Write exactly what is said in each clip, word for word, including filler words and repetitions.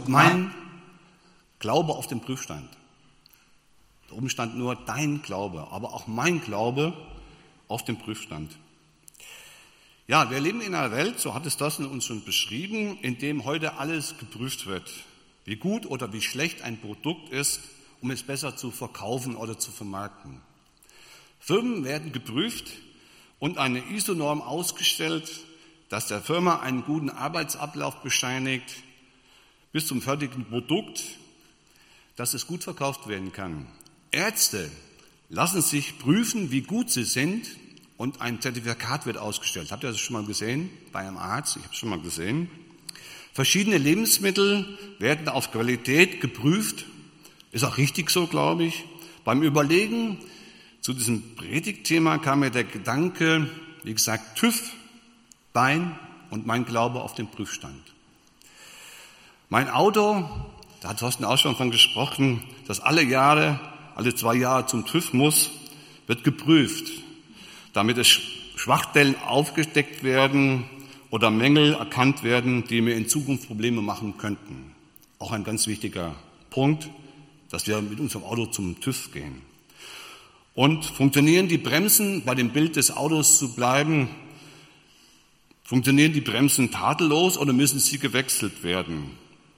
mein Glaube auf dem Prüfstand. Da oben stand nur dein Glaube, aber auch mein Glaube auf dem Prüfstand. Ja, wir leben in einer Welt, so hat es das in uns schon beschrieben, in dem heute alles geprüft wird, wie gut oder wie schlecht ein Produkt ist, um es besser zu verkaufen oder zu vermarkten. Firmen werden geprüft und eine I S O-Norm ausgestellt, dass der Firma einen guten Arbeitsablauf bescheinigt, bis zum fertigen Produkt, dass es gut verkauft werden kann. Ärzte lassen sich prüfen, wie gut sie sind, und ein Zertifikat wird ausgestellt. Habt ihr das schon mal gesehen bei einem Arzt? Ich habe es schon mal gesehen. Verschiedene Lebensmittel werden auf Qualität geprüft. Ist auch richtig so, glaube ich. Beim Überlegen zu diesem Predigtthema kam mir der Gedanke, wie gesagt, TÜV, dein und mein Glaube auf den Prüfstand. Mein Auto, da hat Thorsten auch schon von gesprochen, das alle Jahre, alle zwei Jahre zum TÜV muss, wird geprüft, damit es Schwachstellen aufgedeckt werden oder Mängel erkannt werden, die mir in Zukunft Probleme machen könnten. Auch ein ganz wichtiger Punkt, dass wir mit unserem Auto zum TÜV gehen. Und funktionieren die Bremsen, bei dem Bild des Autos zu bleiben, funktionieren die Bremsen tadellos oder müssen sie gewechselt werden?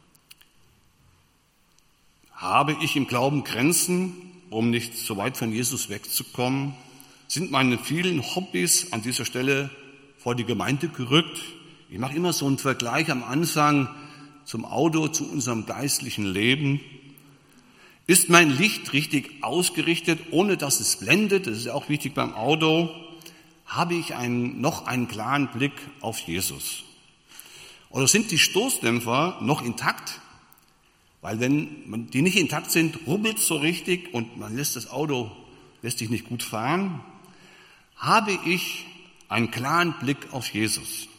Habe ich im Glauben Grenzen, um nicht so weit von Jesus wegzukommen? Sind meine vielen Hobbys an dieser Stelle vor die Gemeinde gerückt? Ich mache immer so einen Vergleich am Anfang zum Auto, zu unserem geistlichen Leben. Ist mein Licht richtig ausgerichtet, ohne dass es blendet? Das ist auch wichtig beim Auto. Habe ich einen, noch einen klaren Blick auf Jesus? Oder sind die Stoßdämpfer noch intakt? Weil wenn die nicht intakt sind, rubbelt es so richtig und man lässt das Auto, lässt sich nicht gut fahren. Habe ich einen klaren Blick auf Jesus?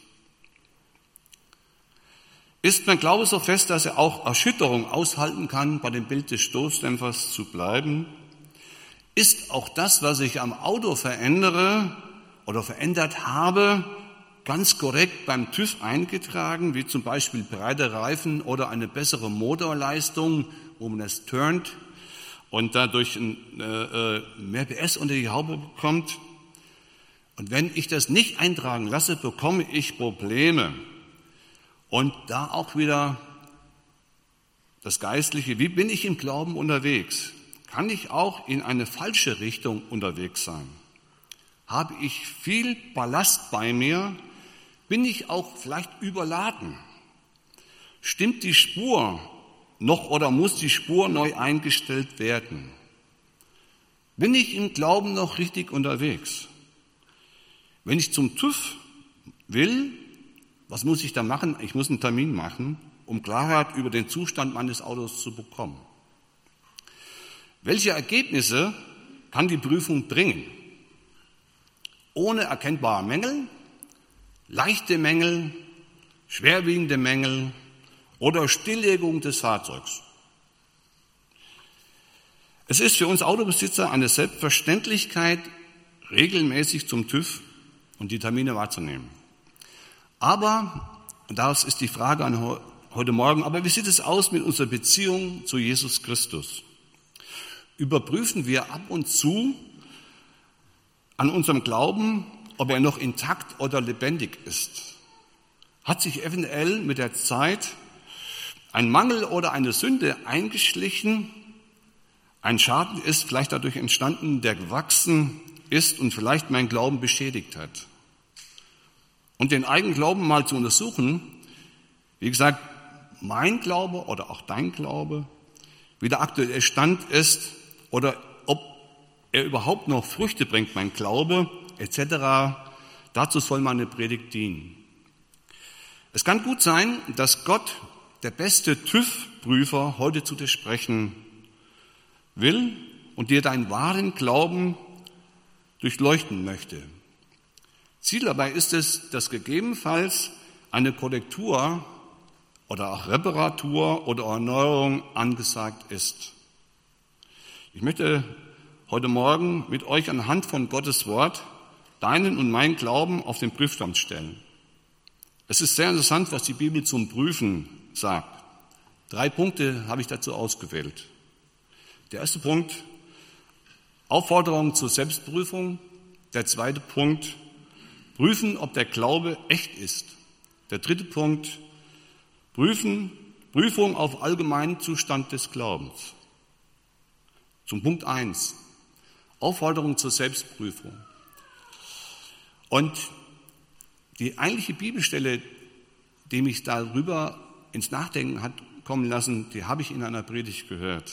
Ist mein Glaube so fest, dass er auch Erschütterung aushalten kann, bei dem Bild des Stoßdämpfers zu bleiben? Ist auch das, was ich am Auto verändere oder verändert habe, ganz korrekt beim TÜV eingetragen, wie zum Beispiel breite Reifen oder eine bessere Motorleistung, wo man es turnt und dadurch ein, äh, mehr P S unter die Haube bekommt? Und wenn ich das nicht eintragen lasse, bekomme ich Probleme. Und da auch wieder das Geistliche, wie bin ich im Glauben unterwegs? Kann ich auch in eine falsche Richtung unterwegs sein? Habe ich viel Ballast bei mir? Bin ich auch vielleicht überladen? Stimmt die Spur noch oder muss die Spur neu eingestellt werden? Bin ich im Glauben noch richtig unterwegs? Wenn ich zum TÜV will, was muss ich da machen? Ich muss einen Termin machen, um Klarheit über den Zustand meines Autos zu bekommen. Welche Ergebnisse kann die Prüfung bringen? Ohne erkennbare Mängel, leichte Mängel, schwerwiegende Mängel oder Stilllegung des Fahrzeugs. Es ist für uns Autobesitzer eine Selbstverständlichkeit, regelmäßig zum TÜV und die Termine wahrzunehmen. Aber, und das ist die Frage an heute Morgen, aber wie sieht es aus mit unserer Beziehung zu Jesus Christus? Überprüfen wir ab und zu an unserem Glauben, ob er noch intakt oder lebendig ist? Hat sich eventuell mit der Zeit ein Mangel oder eine Sünde eingeschlichen? Ein Schaden ist vielleicht dadurch entstanden, der gewachsen ist und vielleicht mein Glauben beschädigt hat. Und den eigenen Glauben mal zu untersuchen, wie gesagt, mein Glaube oder auch dein Glaube, wie der aktuelle Stand ist oder ob er überhaupt noch Früchte bringt, mein Glaube, et cetera. Dazu soll meine Predigt dienen. Es kann gut sein, dass Gott, der beste TÜV-Prüfer, heute zu dir sprechen will und dir deinen wahren Glauben durchleuchten möchte. Ziel dabei ist es, dass gegebenenfalls eine Korrektur oder auch Reparatur oder Erneuerung angesagt ist. Ich möchte heute Morgen mit euch anhand von Gottes Wort deinen und meinen Glauben auf den Prüfstand stellen. Es ist sehr interessant, was die Bibel zum Prüfen sagt. Drei Punkte habe ich dazu ausgewählt. Der erste Punkt, Aufforderung zur Selbstprüfung. Der zweite Punkt, prüfen, ob der Glaube echt ist. Der dritte Punkt, prüfen, Prüfung auf allgemeinen Zustand des Glaubens. Zum Punkt eins, Aufforderung zur Selbstprüfung. Und die eigentliche Bibelstelle, die mich darüber ins Nachdenken hat kommen lassen, die habe ich in einer Predigt gehört.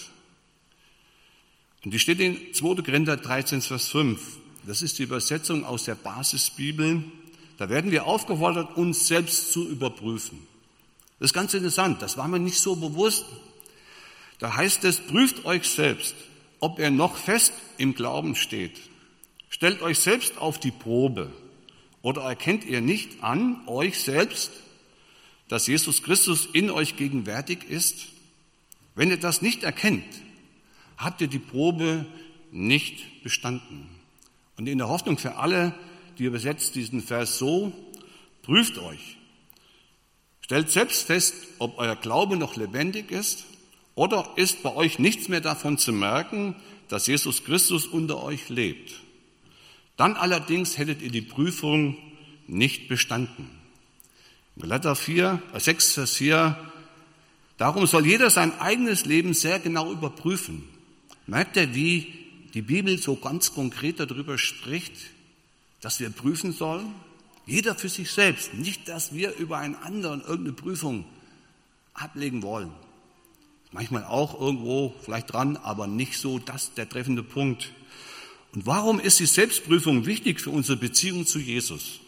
Und die steht in zweiter Korinther dreizehn, Vers fünf. Das ist die Übersetzung aus der Basisbibel. Da werden wir aufgefordert, uns selbst zu überprüfen. Das ist ganz interessant, das war mir nicht so bewusst. Da heißt es, prüft euch selbst, ob ihr noch fest im Glauben steht. Stellt euch selbst auf die Probe. Oder erkennt ihr nicht an euch selbst, dass Jesus Christus in euch gegenwärtig ist? Wenn ihr das nicht erkennt, habt ihr die Probe nicht bestanden. Und in der Hoffnung für alle, die übersetzt diesen Vers so, prüft euch. Stellt selbst fest, ob euer Glaube noch lebendig ist oder ist bei euch nichts mehr davon zu merken, dass Jesus Christus unter euch lebt. Dann allerdings hättet ihr die Prüfung nicht bestanden. Galater vier, sechs, Vers vier, darum soll jeder sein eigenes Leben sehr genau überprüfen. Merkt ihr, wie die Bibel so ganz konkret darüber spricht, dass wir prüfen sollen? Jeder für sich selbst, nicht, dass wir über einen anderen irgendeine Prüfung ablegen wollen. Manchmal auch irgendwo vielleicht dran, aber nicht so das der treffende Punkt. Und warum ist die Selbstprüfung wichtig für unsere Beziehung zu Jesus?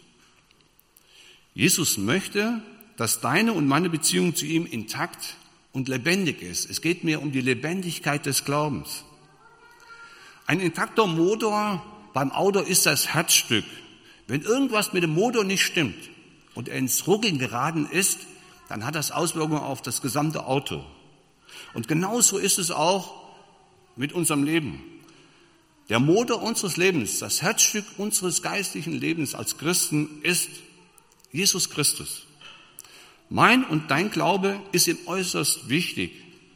Jesus möchte, dass deine und meine Beziehung zu ihm intakt und lebendig ist. Es geht mir um die Lebendigkeit des Glaubens. Ein intakter Motor beim Auto ist das Herzstück. Wenn irgendwas mit dem Motor nicht stimmt und er ins Ruckeln geraten ist, dann hat das Auswirkungen auf das gesamte Auto. Und genauso ist es auch mit unserem Leben. Der Motor unseres Lebens, das Herzstück unseres geistlichen Lebens als Christen ist Jesus Christus. Mein und dein Glaube ist ihm äußerst wichtig.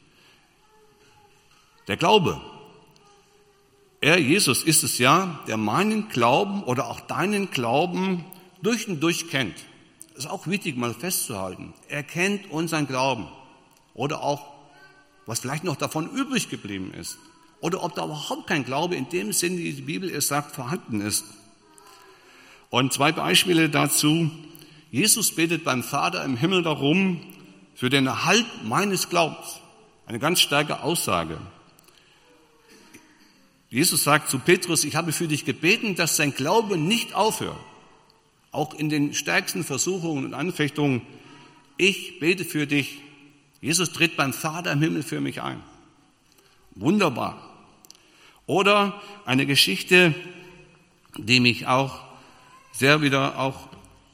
Der Glaube, er, Jesus, ist es ja, der meinen Glauben oder auch deinen Glauben durch und durch kennt. Das ist auch wichtig, mal festzuhalten. Er kennt unseren Glauben oder auch, was vielleicht noch davon übrig geblieben ist. Oder ob da überhaupt kein Glaube in dem Sinne, wie die Bibel es sagt, vorhanden ist. Und zwei Beispiele dazu. Jesus betet beim Vater im Himmel darum, für den Erhalt meines Glaubens. Eine ganz starke Aussage. Jesus sagt zu Petrus, ich habe für dich gebeten, dass dein Glaube nicht aufhört. Auch in den stärksten Versuchungen und Anfechtungen. Ich bete für dich. Jesus tritt beim Vater im Himmel für mich ein. Wunderbar. Oder eine Geschichte, die mich auch sehr wieder auch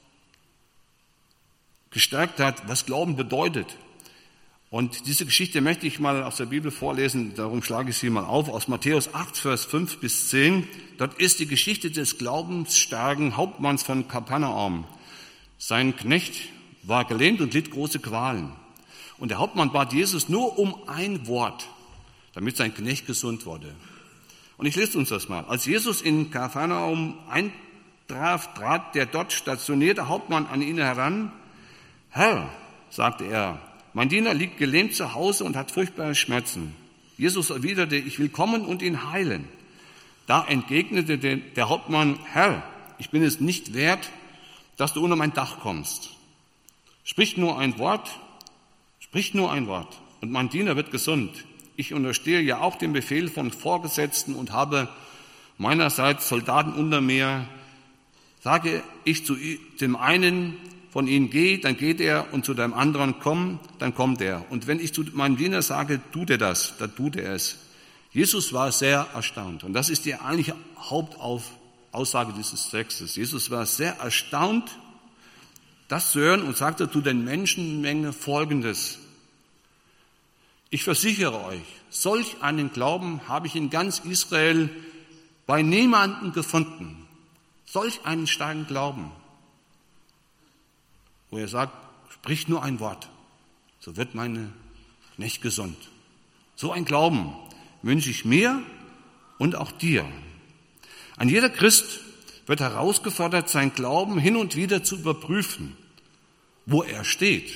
gestärkt hat, was Glauben bedeutet. Und diese Geschichte möchte ich mal aus der Bibel vorlesen, darum schlage ich sie mal auf, aus Matthäus acht, Vers fünf bis zehn. Dort ist die Geschichte des glaubensstarken Hauptmanns von Kapernaum. Sein Knecht war gelähmt und litt große Qualen. Und der Hauptmann bat Jesus nur um ein Wort, damit sein Knecht gesund wurde. Und ich lese uns das mal. Als Jesus in Kapernaum eintraf, trat der dort stationierte Hauptmann an ihn heran. Herr, sagte er, mein Diener liegt gelähmt zu Hause und hat furchtbare Schmerzen. Jesus erwiderte, ich will kommen und ihn heilen. Da entgegnete der Hauptmann, Herr, ich bin es nicht wert, dass du unter mein Dach kommst. Sprich nur ein Wort, sprich nur ein Wort und mein Diener wird gesund. Ich unterstehe ja auch dem Befehl von Vorgesetzten und habe meinerseits Soldaten unter mir. Sage ich zu dem einen von ihnen, geh, dann geht er, und zu deinem anderen, komm, dann kommt er. Und wenn ich zu meinem Diener sage, tut er das, dann tut er es. Jesus war sehr erstaunt. Und das ist die eigentliche Hauptaussage dieses Textes. Jesus war sehr erstaunt, das zu hören, und sagte zu den Menschenmenge Folgendes. Ich versichere euch, solch einen Glauben habe ich in ganz Israel bei niemandem gefunden. Solch einen starken Glauben, wo er sagt, sprich nur ein Wort, so wird meine nicht gesund. So ein Glauben wünsche ich mir und auch dir. Ein jeder Christ wird herausgefordert, sein Glauben hin und wieder zu überprüfen, wo er steht.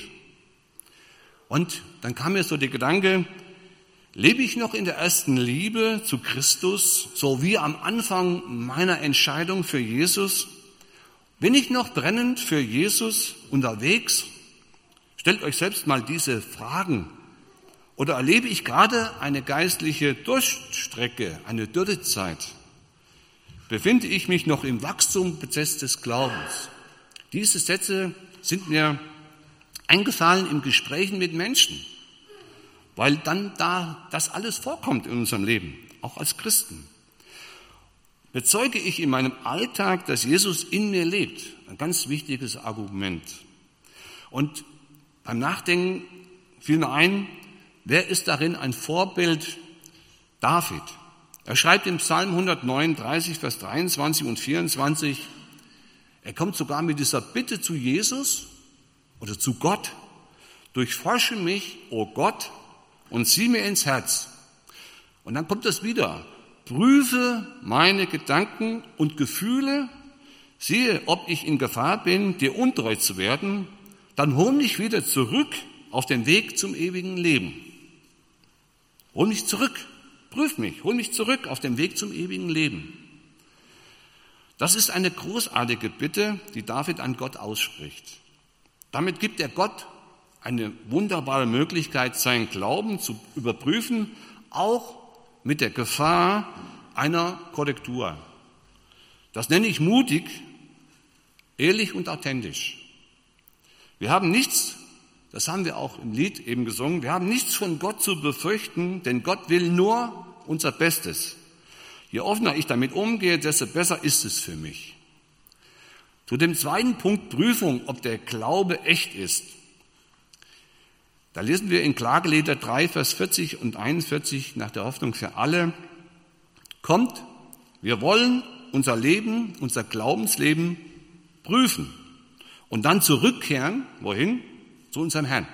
Und dann kam mir so der Gedanke, lebe ich noch in der ersten Liebe zu Christus, so wie am Anfang meiner Entscheidung für Jesus? Bin ich noch brennend für Jesus unterwegs? Stellt euch selbst mal diese Fragen. Oder erlebe ich gerade eine geistliche Durchstrecke, eine Dürrezeit? Befinde ich mich noch im Wachstumsprozess des Glaubens? Diese Sätze sind mir eingefallen in Gesprächen mit Menschen, weil dann da das alles vorkommt in unserem Leben, auch als Christen. Bezeuge ich in meinem Alltag, dass Jesus in mir lebt? Ein ganz wichtiges Argument. Und beim Nachdenken fiel mir ein, wer ist darin ein Vorbild? David. Er schreibt im Psalm hundertneununddreißig, Vers dreiundzwanzig und vierundzwanzig, er kommt sogar mit dieser Bitte zu Jesus oder zu Gott, durchforsche mich, o Gott, und sieh mir ins Herz. Und dann kommt das wieder, prüfe meine Gedanken und Gefühle, siehe, ob ich in Gefahr bin, dir untreu zu werden, dann hol mich wieder zurück auf den Weg zum ewigen Leben. Hol mich zurück, prüf mich, hol mich zurück auf den Weg zum ewigen Leben. Das ist eine großartige Bitte, die David an Gott ausspricht. Damit gibt er Gott eine wunderbare Möglichkeit, seinen Glauben zu überprüfen, auch mit der Gefahr einer Korrektur. Das nenne ich mutig, ehrlich und authentisch. Wir haben nichts, das haben wir auch im Lied eben gesungen, wir haben nichts von Gott zu befürchten, denn Gott will nur unser Bestes. Je offener ich damit umgehe, desto besser ist es für mich. Zu dem zweiten Punkt Prüfung, ob der Glaube echt ist. Da lesen wir in Klagelieder drei, Vers vierzig und einundvierzig nach der Hoffnung für alle. Kommt, wir wollen unser Leben, unser Glaubensleben prüfen und dann zurückkehren, wohin? Zu unserem Herrn.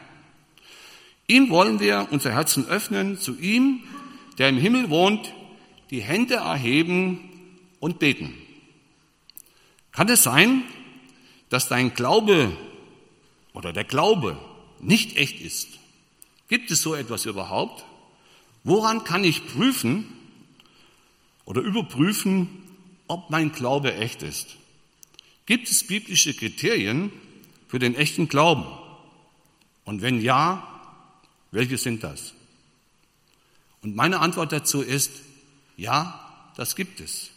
Ihm wollen wir unser Herzen öffnen, zu ihm, der im Himmel wohnt, die Hände erheben und beten. Kann es sein, dass dein Glaube oder der Glaube nicht echt ist? Gibt es so etwas überhaupt? Woran kann ich prüfen oder überprüfen, ob mein Glaube echt ist? Gibt es biblische Kriterien für den echten Glauben? Und wenn ja, welche sind das? Und meine Antwort dazu ist, ja, das gibt es.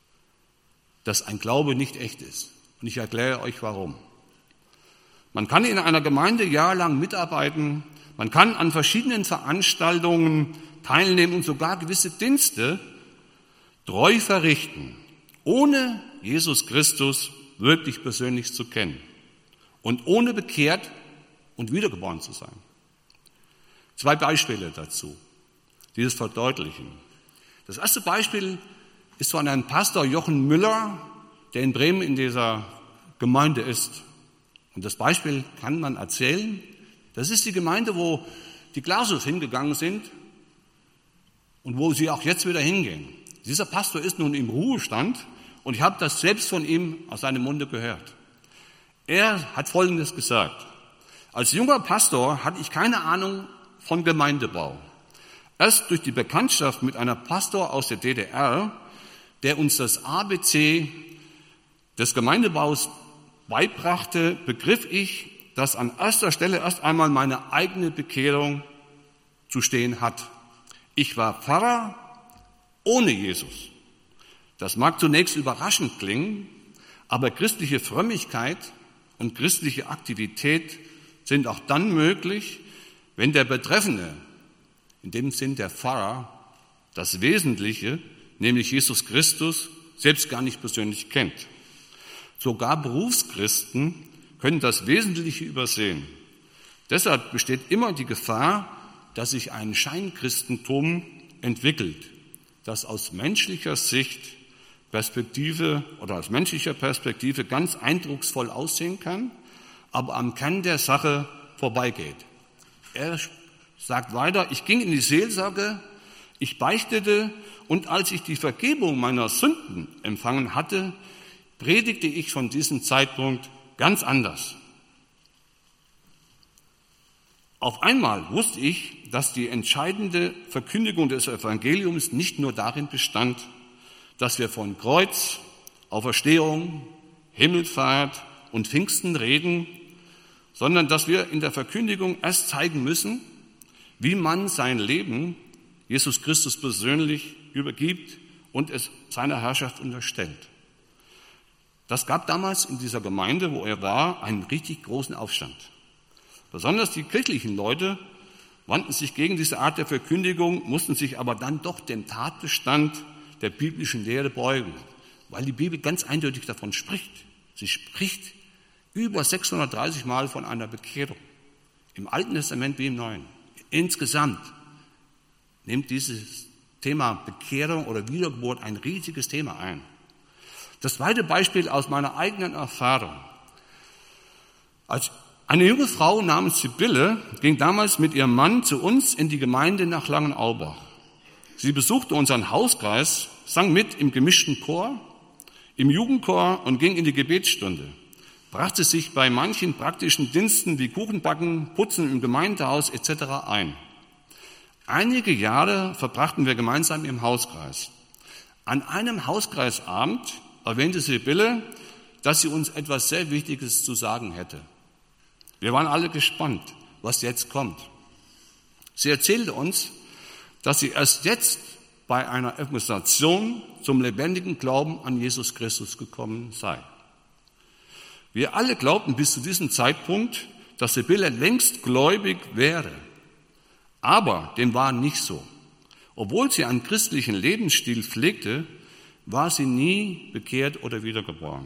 Dass ein Glaube nicht echt ist. Und ich erkläre euch warum. Man kann in einer Gemeinde jahrelang mitarbeiten, man kann an verschiedenen Veranstaltungen teilnehmen und sogar gewisse Dienste treu verrichten, ohne Jesus Christus wirklich persönlich zu kennen und ohne bekehrt und wiedergeboren zu sein. Zwei Beispiele dazu, die das verdeutlichen. Das erste Beispiel ist von einem Pastor Jochen Müller, der in Bremen in dieser Gemeinde ist. Und das Beispiel kann man erzählen. Das ist die Gemeinde, wo die Klausus hingegangen sind und wo sie auch jetzt wieder hingehen. Dieser Pastor ist nun im Ruhestand und ich habe das selbst von ihm aus seinem Munde gehört. Er hat Folgendes gesagt. Als junger Pastor hatte ich keine Ahnung von Gemeindebau. Erst durch die Bekanntschaft mit einem Pastor aus der D D R, der uns das A B C des Gemeindebaus beibrachte, begriff ich, dass an erster Stelle erst einmal meine eigene Bekehrung zu stehen hat. Ich war Pfarrer ohne Jesus. Das mag zunächst überraschend klingen, aber christliche Frömmigkeit und christliche Aktivität sind auch dann möglich, wenn der Betreffende, in dem Sinn der Pfarrer, das Wesentliche, nämlich Jesus Christus, selbst gar nicht persönlich kennt. Sogar Berufschristen können das Wesentliche übersehen. Deshalb besteht immer die Gefahr, dass sich ein Scheinchristentum entwickelt, das aus menschlicher Sicht Perspektive oder aus menschlicher Perspektive ganz eindrucksvoll aussehen kann, aber am Kern der Sache vorbeigeht. Er sagt weiter, ich ging in die Seelsorge, ich beichtete und als ich die Vergebung meiner Sünden empfangen hatte, predigte ich von diesem Zeitpunkt ganz anders. Auf einmal wusste ich, dass die entscheidende Verkündigung des Evangeliums nicht nur darin bestand, dass wir von Kreuz, Auferstehung, Himmelfahrt und Pfingsten reden, sondern dass wir in der Verkündigung erst zeigen müssen, wie man sein Leben Jesus Christus persönlich übergibt und es seiner Herrschaft unterstellt. Das gab damals in dieser Gemeinde, wo er war, einen richtig großen Aufstand. Besonders die kirchlichen Leute wandten sich gegen diese Art der Verkündigung, mussten sich aber dann doch dem Tatbestand der biblischen Lehre beugen, weil die Bibel ganz eindeutig davon spricht. Sie spricht über sechshundertdreißig Mal von einer Bekehrung, im Alten Testament wie im Neuen. Insgesamt nimmt dieses Thema Bekehrung oder Wiedergeburt ein riesiges Thema ein. Das zweite Beispiel aus meiner eigenen Erfahrung. Als eine junge Frau namens Sibylle ging damals mit ihrem Mann zu uns in die Gemeinde nach Langenaubach. Sie besuchte unseren Hauskreis, sang mit im gemischten Chor, im Jugendchor und ging in die Gebetsstunde. Brachte sich bei manchen praktischen Diensten wie Kuchenbacken, Putzen im Gemeindehaus et cetera ein. Einige Jahre verbrachten wir gemeinsam im Hauskreis. An einem Hauskreisabend erwähnte Sibylle, dass sie uns etwas sehr Wichtiges zu sagen hätte. Wir waren alle gespannt, was jetzt kommt. Sie erzählte uns, dass sie erst jetzt bei einer Evangelisation zum lebendigen Glauben an Jesus Christus gekommen sei. Wir alle glaubten bis zu diesem Zeitpunkt, dass Sibylle längst gläubig wäre. Aber dem war nicht so. Obwohl sie einen christlichen Lebensstil pflegte, war sie nie bekehrt oder wiedergeboren.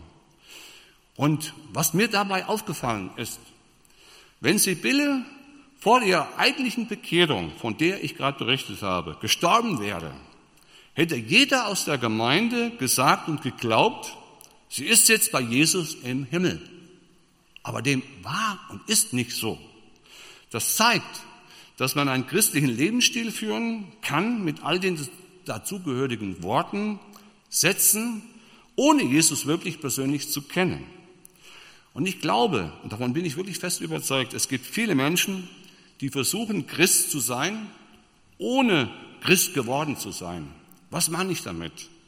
Und was mir dabei aufgefallen ist, wenn Sibylle vor ihrer eigentlichen Bekehrung, von der ich gerade berichtet habe, gestorben wäre, hätte jeder aus der Gemeinde gesagt und geglaubt, sie ist jetzt bei Jesus im Himmel. Aber dem war und ist nicht so. Das zeigt, dass man einen christlichen Lebensstil führen kann mit all den dazugehörigen Worten, Sätzen, ohne Jesus wirklich persönlich zu kennen. Und ich glaube, und davon bin ich wirklich fest überzeugt, es gibt viele Menschen, die versuchen, Christ zu sein, ohne Christ geworden zu sein. Was meine ich damit?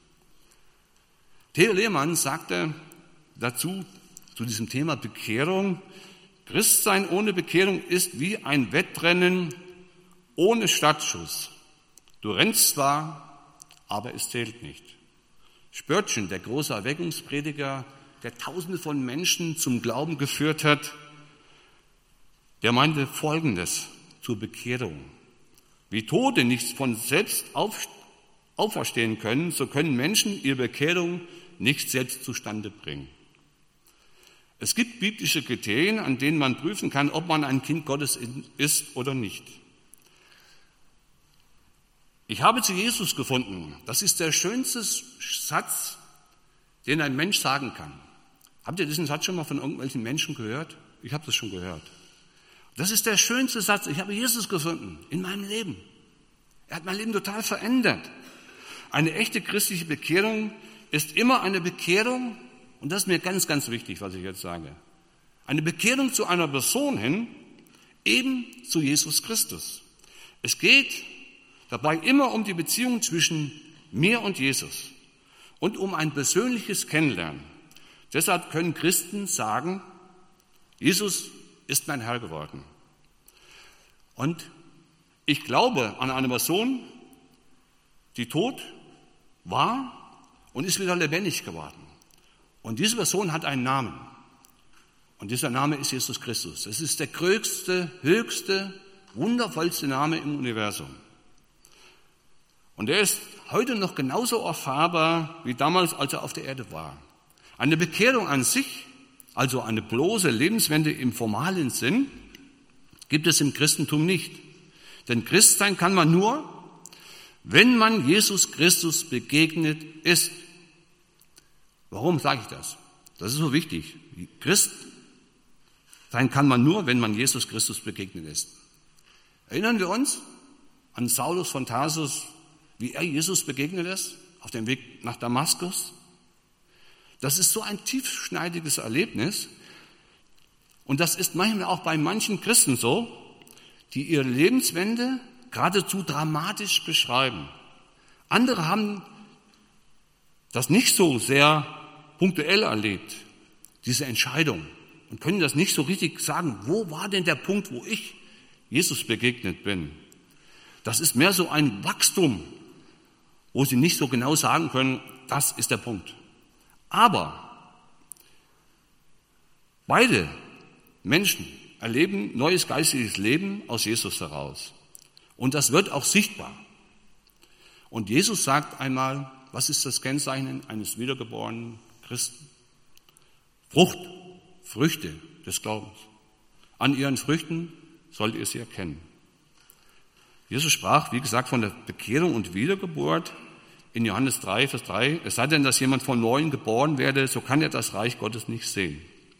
Theo Lehmann sagte dazu, zu diesem Thema Bekehrung, Christsein ohne Bekehrung ist wie ein Wettrennen ohne Startschuss. Du rennst zwar, aber es zählt nicht. Spörtchen, der große Erweckungsprediger, der Tausende von Menschen zum Glauben geführt hat, der meinte Folgendes zur Bekehrung. Wie Tote nicht von selbst auf, auferstehen können, so können Menschen ihre Bekehrung nicht selbst zustande bringen. Es gibt biblische Kriterien, an denen man prüfen kann, ob man ein Kind Gottes ist oder nicht. Ich habe zu Jesus gefunden. Das ist der schönste Satz, den ein Mensch sagen kann. Habt ihr diesen Satz schon mal von irgendwelchen Menschen gehört? Ich habe das schon gehört. Das ist der schönste Satz. Ich habe Jesus gefunden in meinem Leben. Er hat mein Leben total verändert. Eine echte christliche Bekehrung ist immer eine Bekehrung, und das ist mir ganz, ganz wichtig, was ich jetzt sage. Eine Bekehrung zu einer Person hin, eben zu Jesus Christus. Es geht dabei immer um die Beziehung zwischen mir und Jesus und um ein persönliches Kennenlernen. Deshalb können Christen sagen, Jesus ist mein Herr geworden. Und ich glaube an eine Person, die tot war und ist wieder lebendig geworden. Und diese Person hat einen Namen. Und dieser Name ist Jesus Christus. Es ist der größte, höchste, wundervollste Name im Universum. Und er ist heute noch genauso erfahrbar wie damals, als er auf der Erde war. Eine Bekehrung an sich, also eine bloße Lebenswende im formalen Sinn, gibt es im Christentum nicht. Denn Christsein kann man nur, wenn man Jesus Christus begegnet ist. Warum sage ich das? Das ist so wichtig. Christ sein kann man nur, wenn man Jesus Christus begegnet ist. Erinnern wir uns an Saulus von Tarsus, wie er Jesus begegnet ist auf dem Weg nach Damaskus? Das ist so ein tiefschneidiges Erlebnis. Und das ist manchmal auch bei manchen Christen so, die ihre Lebenswende geradezu dramatisch beschreiben. Andere haben das nicht so sehr punktuell erlebt, diese Entscheidung, und können das nicht so richtig sagen, wo war denn der Punkt, wo ich Jesus begegnet bin. Das ist mehr so ein Wachstum, wo sie nicht so genau sagen können, das ist der Punkt. Aber beide Menschen erleben neues geistiges Leben aus Jesus heraus. Und das wird auch sichtbar. Und Jesus sagt einmal, was ist das Kennzeichen eines wiedergeborenen Christen? Frucht, Früchte des Glaubens. An ihren Früchten sollt ihr sie erkennen. Jesus sprach, wie gesagt, von der Bekehrung und Wiedergeburt in Johannes drei, Vers drei. Es sei denn, dass jemand von Neuem geboren werde, so kann er das Reich Gottes nicht sehen.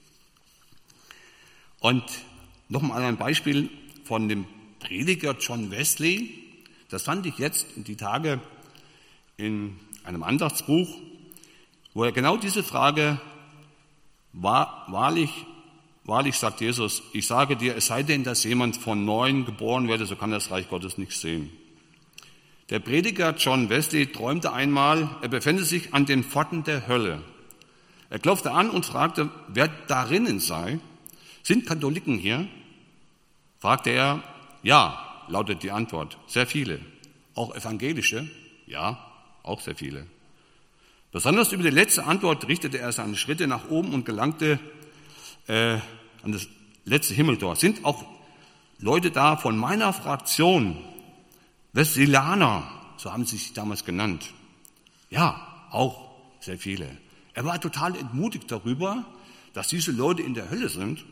Und noch mal ein Beispiel von dem Prediger John Wesley. Das fand ich jetzt in die Tage in einem Andachtsbuch, wo er genau diese Frage, wahrlich, wahrlich sagt Jesus, ich sage dir, es sei denn, dass jemand von Neuem geboren werde, so kann das Reich Gottes nicht sehen. Der Prediger John Wesley träumte einmal, er befände sich an den Pforten der Hölle. Er klopfte an und fragte, wer darinnen sei. Sind Katholiken hier? Fragte er, ja, lautet die Antwort, sehr viele. Auch Evangelische? Ja, auch sehr viele. Besonders über die letzte Antwort richtete er seine Schritte nach oben und gelangte äh, an das letzte Himmeltor. Sind auch Leute da von meiner Fraktion, Wesleylaner, so haben sie sich damals genannt? Ja, auch sehr viele. Er war total entmutigt darüber, dass diese Leute in der Hölle sind.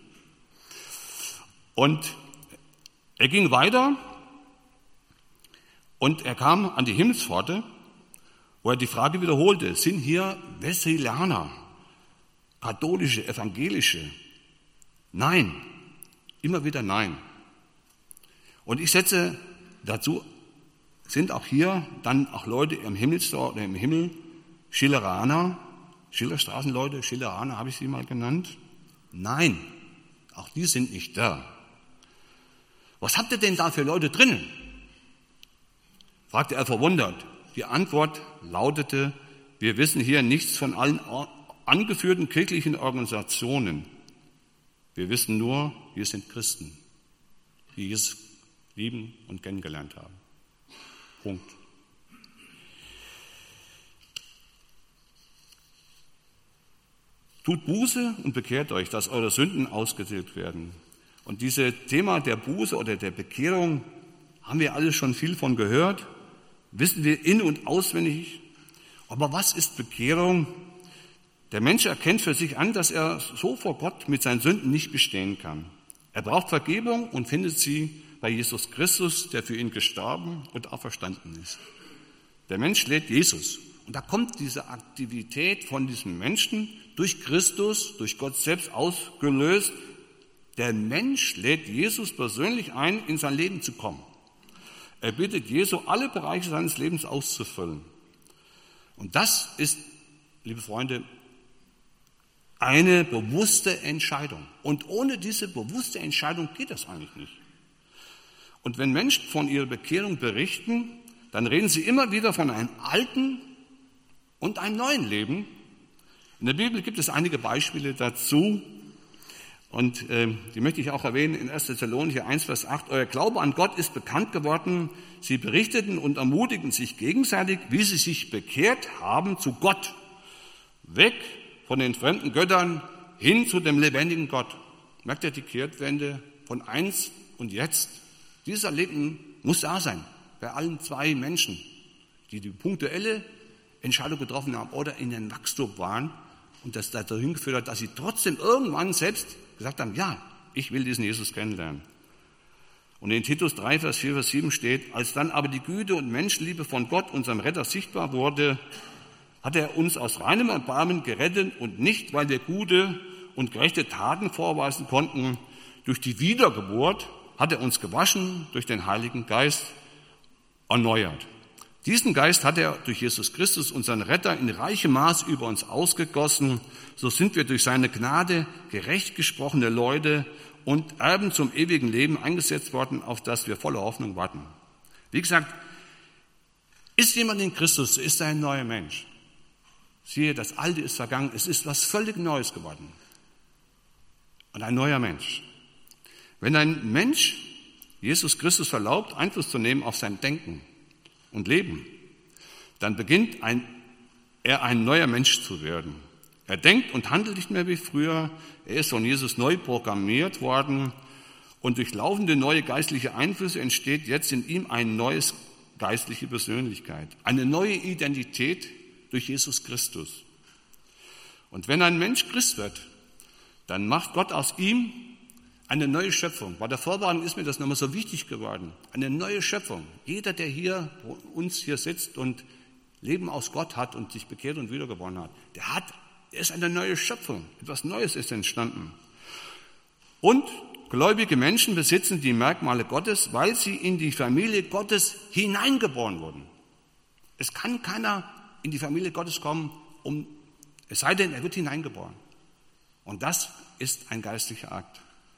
Und er ging weiter und er kam an die Himmelspforte, wo er die Frage wiederholte, sind hier Wesleylaner, katholische, evangelische? Nein, immer wieder nein. Und ich setze dazu, sind auch hier dann auch Leute im Himmelstor oder im Himmel, Schilleraner, Schillerstraßenleute, Schilleraner habe ich sie mal genannt? Nein, auch die sind nicht da. Was habt ihr denn da für Leute drinnen? Fragte er verwundert. Die Antwort lautete, wir wissen hier nichts von allen angeführten kirchlichen Organisationen. Wir wissen nur, wir sind Christen, die Jesus lieben und kennengelernt haben. Punkt. Tut Buße und bekehrt euch, dass eure Sünden ausgetilgt werden. Und dieses Thema der Buße oder der Bekehrung haben wir alle schon viel von gehört, wissen wir in- und auswendig. Aber was ist Bekehrung? Der Mensch erkennt für sich an, dass er so vor Gott mit seinen Sünden nicht bestehen kann. Er braucht Vergebung und findet sie bei Jesus Christus, der für ihn gestorben und auferstanden ist. Der Mensch lädt Jesus. Und da kommt diese Aktivität von diesem Menschen durch Christus, durch Gott selbst ausgelöst. Der Mensch lädt Jesus persönlich ein, in sein Leben zu kommen. Er bittet Jesu, alle Bereiche seines Lebens auszufüllen. Und das ist, liebe Freunde, eine bewusste Entscheidung. Und ohne diese bewusste Entscheidung geht das eigentlich nicht. Und wenn Menschen von ihrer Bekehrung berichten, dann reden sie immer wieder von einem alten und einem neuen Leben. In der Bibel gibt es einige Beispiele dazu. Und äh, die möchte ich auch erwähnen in erster Thessalonicher eins, Vers acht. Euer Glaube an Gott ist bekannt geworden. Sie berichteten und ermutigten sich gegenseitig, wie sie sich bekehrt haben zu Gott. Weg von den fremden Göttern hin zu dem lebendigen Gott. Merkt ihr die Kehrtwende von einst und jetzt? Dieses Erleben muss da sein bei allen zwei Menschen, die die punktuelle Entscheidung getroffen haben oder in den Wachstum waren und das dahin geführt hat, dass sie trotzdem irgendwann selbst gesagt haben, ja, ich will diesen Jesus kennenlernen. Und in Titus drei, Vers vier, Vers sieben steht, als dann aber die Güte und Menschenliebe von Gott, unserem Retter, sichtbar wurde, hat er uns aus reinem Erbarmen gerettet und nicht, weil wir gute und gerechte Taten vorweisen konnten, durch die Wiedergeburt hat er uns gewaschen durch den Heiligen Geist erneuert. Diesen Geist hat er durch Jesus Christus, unseren Retter, in reichem Maß über uns ausgegossen. So sind wir durch seine Gnade gerecht gesprochene Leute und Erben zum ewigen Leben eingesetzt worden, auf das wir voller Hoffnung warten. Wie gesagt, ist jemand in Christus, so ist er ein neuer Mensch. Siehe, das Alte ist vergangen, es ist was völlig Neues geworden. Und ein neuer Mensch. Wenn ein Mensch Jesus Christus erlaubt, Einfluss zu nehmen auf sein Denken und Leben, dann beginnt ein, er ein neuer Mensch zu werden. Er denkt und handelt nicht mehr wie früher. Er ist von Jesus neu programmiert worden und durch laufende neue geistliche Einflüsse entsteht jetzt in ihm eine neue geistliche Persönlichkeit, eine neue Identität durch Jesus Christus. Und wenn ein Mensch Christ wird, dann macht Gott aus ihm eine neue Schöpfung. Bei der Vorwarnung ist mir das nochmal so wichtig geworden. Eine neue Schöpfung. Jeder, der hier uns hier sitzt und Leben aus Gott hat und sich bekehrt und wiedergeboren hat, der hat, der ist eine neue Schöpfung. Etwas Neues ist entstanden. Und gläubige Menschen besitzen die Merkmale Gottes, weil sie in die Familie Gottes hineingeboren wurden. Es kann keiner in die Familie Gottes kommen, um, es sei denn, er wird hineingeboren. Und das ist ein geistlicher Akt.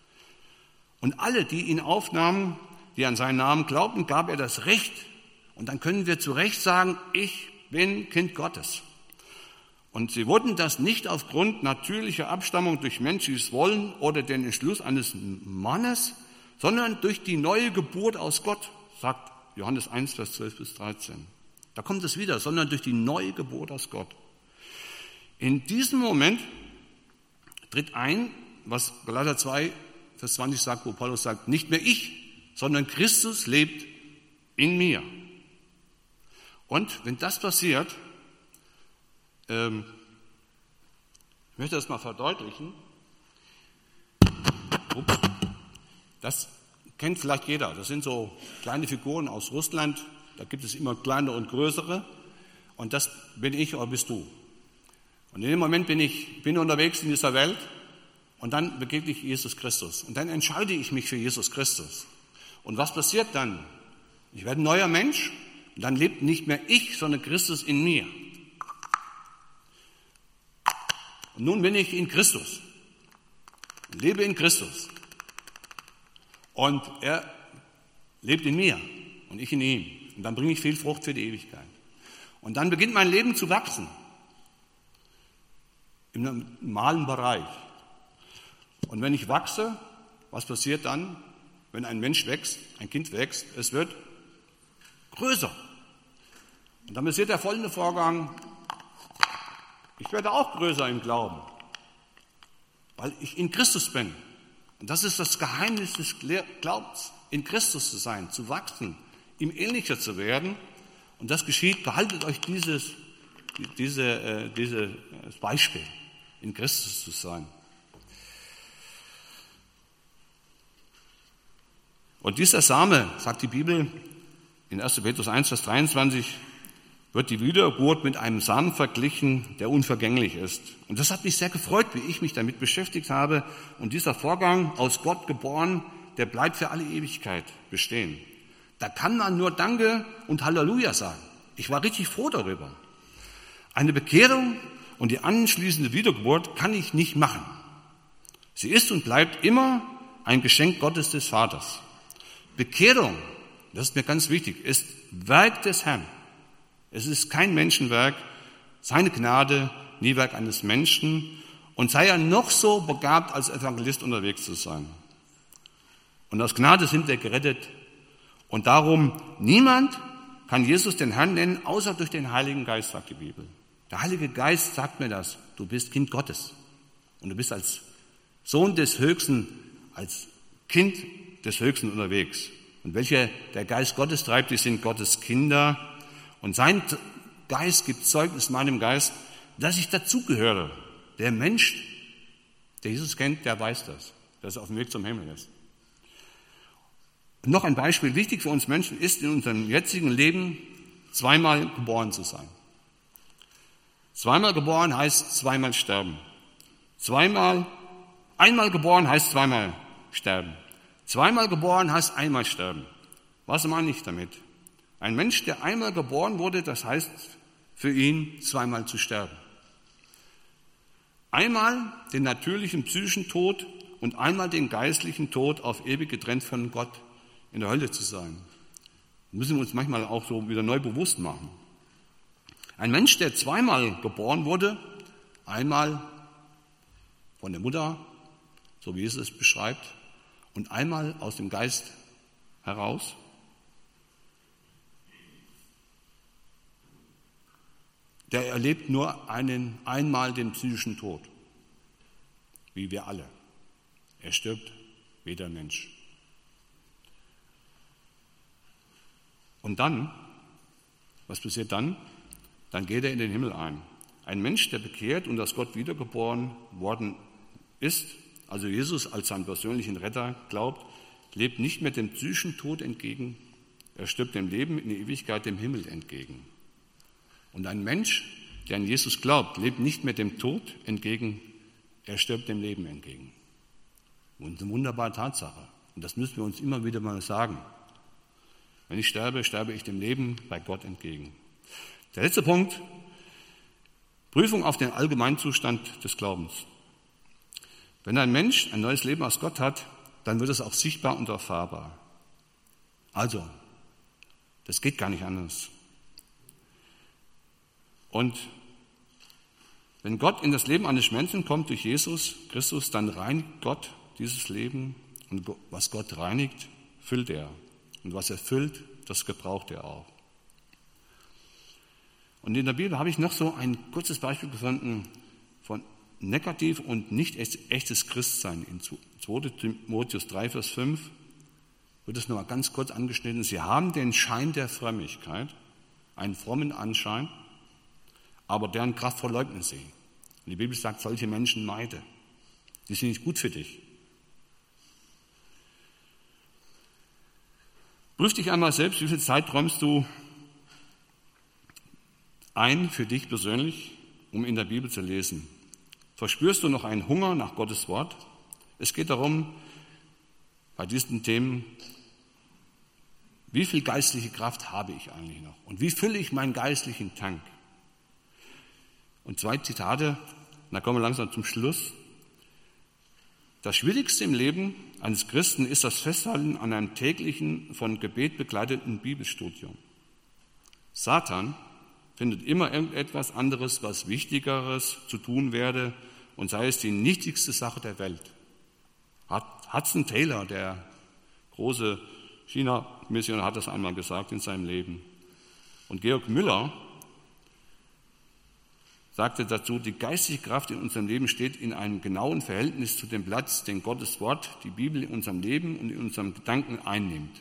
Und alle, die ihn aufnahmen, die an seinen Namen glaubten, gab er das Recht. Und dann können wir zu Recht sagen, ich bin Kind Gottes. Und sie wurden das nicht aufgrund natürlicher Abstammung durch menschliches Wollen oder den Entschluss eines Mannes, sondern durch die neue Geburt aus Gott, sagt Johannes eins, Vers zwölf bis dreizehn. Da kommt es wieder, sondern durch die neue Geburt aus Gott. In diesem Moment tritt ein, was Galater zwei, Vers zwanzig sagt, wo Paulus sagt, nicht mehr ich, sondern Christus lebt in mir. Und wenn das passiert, ähm, ich möchte das mal verdeutlichen, ups, das kennt vielleicht jeder, das sind so kleine Figuren aus Russland, da gibt es immer kleine und größere und das bin ich oder bist du. Und in dem Moment bin ich bin unterwegs in dieser Welt und dann begegne ich Jesus Christus. Und dann entscheide ich mich für Jesus Christus. Und was passiert dann? Ich werde ein neuer Mensch und dann lebt nicht mehr ich, sondern Christus in mir. Und nun bin ich in Christus. Ich lebe in Christus. Und er lebt in mir und ich in ihm. Und dann bringe ich viel Frucht für die Ewigkeit. Und dann beginnt mein Leben zu wachsen. Im normalen Bereich. Und wenn ich wachse, was passiert dann, wenn ein Mensch wächst, ein Kind wächst? Es wird größer. Und dann passiert der folgende Vorgang, ich werde auch größer im Glauben, weil ich in Christus bin. Und das ist das Geheimnis des Glaubens, in Christus zu sein, zu wachsen, ihm ähnlicher zu werden. Und das geschieht, behaltet euch dieses, diese, äh, dieses Beispiel, in Christus zu sein. Und dieser Same, sagt die Bibel in erster Petrus eins, Vers dreiundzwanzig, wird die Wiedergeburt mit einem Samen verglichen, der unvergänglich ist. Und das hat mich sehr gefreut, wie ich mich damit beschäftigt habe. Und dieser Vorgang, aus Gott geboren, der bleibt für alle Ewigkeit bestehen. Da kann man nur Danke und Halleluja sagen. Ich war richtig froh darüber. Eine Bekehrung und die anschließende Wiedergeburt kann ich nicht machen. Sie ist und bleibt immer ein Geschenk Gottes des Vaters. Bekehrung, das ist mir ganz wichtig, ist Werk des Herrn. Es ist kein Menschenwerk, seine Gnade, nie Werk eines Menschen und sei er noch so begabt, als Evangelist unterwegs zu sein. Und aus Gnade sind wir gerettet und darum niemand kann Jesus den Herrn nennen, außer durch den Heiligen Geist, sagt die Bibel. Der Heilige Geist sagt mir das, du bist Kind Gottes und du bist als Sohn des Höchsten, als Kind des Höchsten unterwegs. Und welche der Geist Gottes treibt, die sind Gottes Kinder. Und sein Geist gibt Zeugnis meinem Geist, dass ich dazugehöre. Der Mensch, der Jesus kennt, der weiß das, dass er auf dem Weg zum Himmel ist. Und noch ein Beispiel, wichtig für uns Menschen ist in unserem jetzigen Leben, zweimal geboren zu sein. Zweimal geboren heißt zweimal sterben. Zweimal, einmal geboren heißt zweimal sterben. Zweimal geboren heißt einmal sterben. Was meine ich damit? Ein Mensch, der einmal geboren wurde, das heißt für ihn zweimal zu sterben. Einmal den natürlichen psychischen Tod und einmal den geistlichen Tod, auf ewig getrennt von Gott in der Hölle zu sein. Das müssen wir uns manchmal auch so wieder neu bewusst machen. Ein Mensch, der zweimal geboren wurde, einmal von der Mutter, so wie Jesus es beschreibt, und einmal aus dem Geist heraus, der erlebt nur einen, einmal den psychischen Tod, wie wir alle. Er stirbt wie der Mensch. Und dann, was passiert dann? Dann geht er in den Himmel ein. Ein Mensch, der bekehrt und aus Gott wiedergeboren worden ist, also Jesus als seinen persönlichen Retter glaubt, lebt nicht mehr dem psychischen Tod entgegen, er stirbt dem Leben in der Ewigkeit dem Himmel entgegen. Und ein Mensch, der an Jesus glaubt, lebt nicht mehr dem Tod entgegen, er stirbt dem Leben entgegen. Und eine wunderbare Tatsache. Und das müssen wir uns immer wieder mal sagen. Wenn ich sterbe, sterbe ich dem Leben bei Gott entgegen. Der letzte Punkt, Prüfung auf den Allgemeinzustand des Glaubens. Wenn ein Mensch ein neues Leben aus Gott hat, dann wird es auch sichtbar und erfahrbar. Also, das geht gar nicht anders. Und wenn Gott in das Leben eines Menschen kommt durch Jesus Christus, dann reinigt Gott dieses Leben. Und was Gott reinigt, füllt er. Und was er füllt, das gebraucht er auch. Und in der Bibel habe ich noch so ein kurzes Beispiel gefunden von negativ und nicht echtes Christsein. In zweiter Timotheus drei, Vers fünf wird es noch mal ganz kurz angeschnitten. Sie haben den Schein der Frömmigkeit, einen frommen Anschein, aber deren Kraft verleugnen sie. Und die Bibel sagt, solche Menschen meide. Die sind nicht gut für dich. Prüf dich einmal selbst, wie viel Zeit träumst du ein für dich persönlich, um in der Bibel zu lesen? Verspürst du noch einen Hunger nach Gottes Wort? Es geht darum, bei diesen Themen, wie viel geistliche Kraft habe ich eigentlich noch? Und wie fülle ich meinen geistlichen Tank? Und zwei Zitate, da kommen wir langsam zum Schluss. Das Schwierigste im Leben eines Christen ist das Festhalten an einem täglichen, von Gebet begleiteten Bibelstudium. Satan findet immer irgendetwas anderes, was Wichtigeres zu tun werde, und sei es die nichtigste Sache der Welt. Hudson Taylor, der große China-Missionar, hat das einmal gesagt in seinem Leben. Und Georg Müller sagte dazu, die geistige Kraft in unserem Leben steht in einem genauen Verhältnis zu dem Platz, den Gottes Wort, die Bibel in unserem Leben und in unserem Gedanken einnimmt.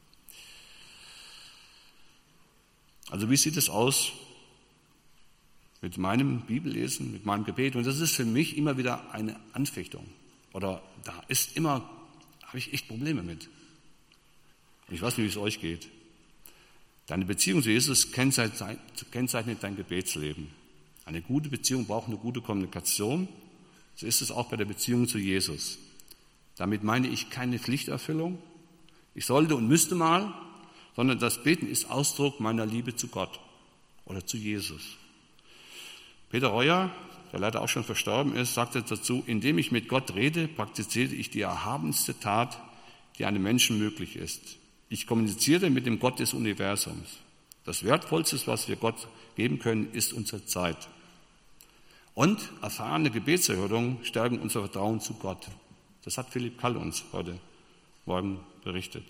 Also wie sieht es aus mit meinem Bibellesen, mit meinem Gebet? Und das ist für mich immer wieder eine Anfechtung. Oder da ist immer, habe ich echt Probleme mit. Und ich weiß nicht, wie es euch geht. Deine Beziehung zu Jesus kennzeichnet dein Gebetsleben. Eine gute Beziehung braucht eine gute Kommunikation. So ist es auch bei der Beziehung zu Jesus. Damit meine ich keine Pflichterfüllung. Ich sollte und müsste mal, sondern das Beten ist Ausdruck meiner Liebe zu Gott oder zu Jesus. Peter Reuer, der leider auch schon verstorben ist, sagte dazu, indem ich mit Gott rede, praktiziere ich die erhabenste Tat, die einem Menschen möglich ist. Ich kommuniziere mit dem Gott des Universums. Das Wertvollste, was wir Gott geben können, ist unsere Zeit. Und erfahrene Gebetserhörungen stärken unser Vertrauen zu Gott. Das hat Philipp Kall uns heute Morgen berichtet.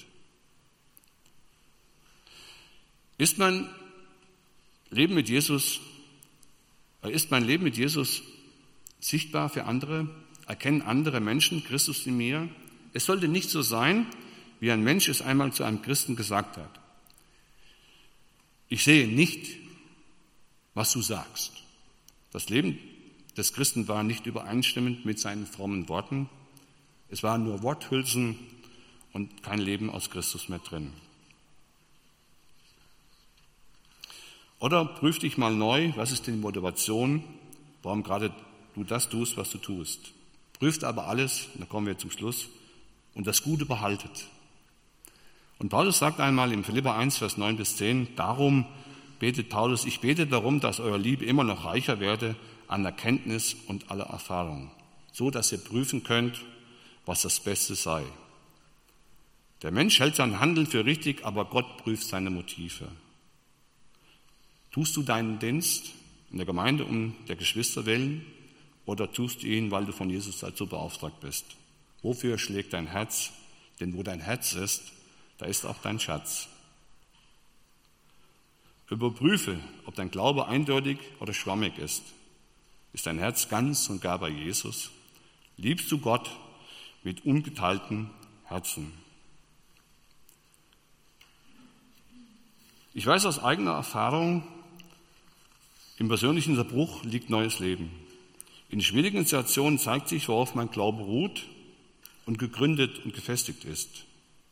Ist mein Leben mit Jesus, ist mein Leben mit Jesus sichtbar für andere? Erkennen andere Menschen Christus in mir? Es sollte nicht so sein, wie ein Mensch es einmal zu einem Christen gesagt hat. Ich sehe nicht, was du sagst. Das Leben des Christen war nicht übereinstimmend mit seinen frommen Worten. Es waren nur Worthülsen und kein Leben aus Christus mehr drin. Oder prüf dich mal neu, was ist die Motivation, warum gerade du das tust, was du tust. Prüft aber alles, da kommen wir zum Schluss, und das Gute behaltet. Und Paulus sagt einmal im Philipper eins, Vers neun bis zehn, darum betet Paulus, ich bete darum, dass eure Liebe immer noch reicher werde an Erkenntnis und aller Erfahrung, so dass ihr prüfen könnt, was das Beste sei. Der Mensch hält sein Handeln für richtig, aber Gott prüft seine Motive. Tust du deinen Dienst in der Gemeinde um der Geschwister willen oder tust du ihn, weil du von Jesus dazu beauftragt bist? Wofür schlägt dein Herz? Denn wo dein Herz ist, da ist auch dein Schatz. Überprüfe, ob dein Glaube eindeutig oder schwammig ist. Ist dein Herz ganz und gar bei Jesus? Liebst du Gott mit ungeteiltem Herzen? Ich weiß aus eigener Erfahrung, im persönlichen Zerbruch liegt neues Leben. In schwierigen Situationen zeigt sich, worauf mein Glaube ruht und gegründet und gefestigt ist.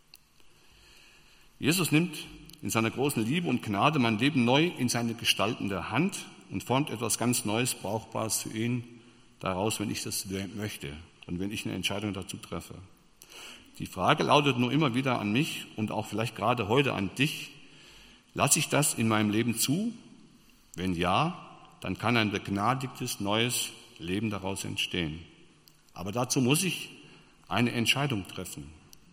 Jesus nimmt in seiner großen Liebe und Gnade mein Leben neu in seine gestaltende Hand und formt etwas ganz Neues, Brauchbares für ihn daraus, wenn ich das möchte und wenn ich eine Entscheidung dazu treffe. Die Frage lautet nur immer wieder an mich und auch vielleicht gerade heute an dich: Lasse ich das in meinem Leben zu? Wenn ja, dann kann ein begnadigtes neues Leben daraus entstehen. Aber dazu muss ich eine Entscheidung treffen.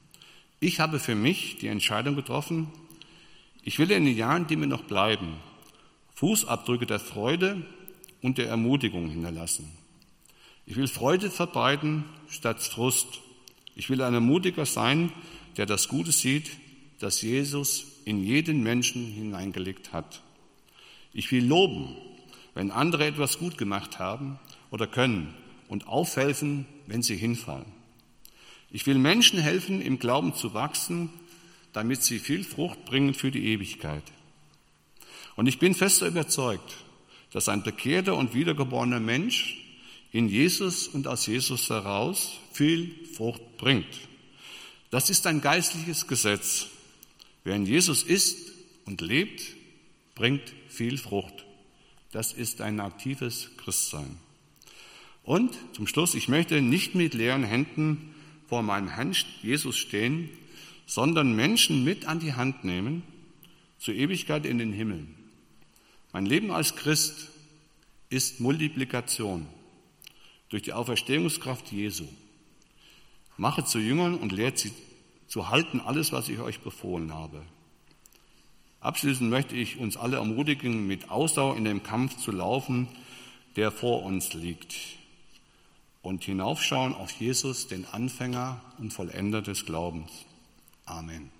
Ich habe für mich die Entscheidung getroffen, ich will in den Jahren, die mir noch bleiben, Fußabdrücke der Freude und der Ermutigung hinterlassen. Ich will Freude verbreiten statt Frust. Ich will ein Ermutiger sein, der das Gute sieht, das Jesus in jeden Menschen hineingelegt hat. Ich will loben, wenn andere etwas gut gemacht haben oder können und aufhelfen, wenn sie hinfallen. Ich will Menschen helfen, im Glauben zu wachsen, damit sie viel Frucht bringen für die Ewigkeit. Und ich bin fest überzeugt, dass ein bekehrter und wiedergeborener Mensch in Jesus und aus Jesus heraus viel Frucht bringt. Das ist ein geistliches Gesetz. Wer in Jesus ist und lebt, bringt viel Frucht. Das ist ein aktives Christsein. Und zum Schluss, ich möchte nicht mit leeren Händen vor meinem Herrn Jesus stehen, sondern Menschen mit an die Hand nehmen zur Ewigkeit in den Himmel. Mein Leben als Christ ist Multiplikation durch die Auferstehungskraft Jesu. Mache zu Jüngern und lehrt sie zu halten alles, was ich euch befohlen habe. Abschließend möchte ich uns alle ermutigen, mit Ausdauer in dem Kampf zu laufen, der vor uns liegt, und hinaufschauen auf Jesus, den Anfänger und Vollender des Glaubens. Amen.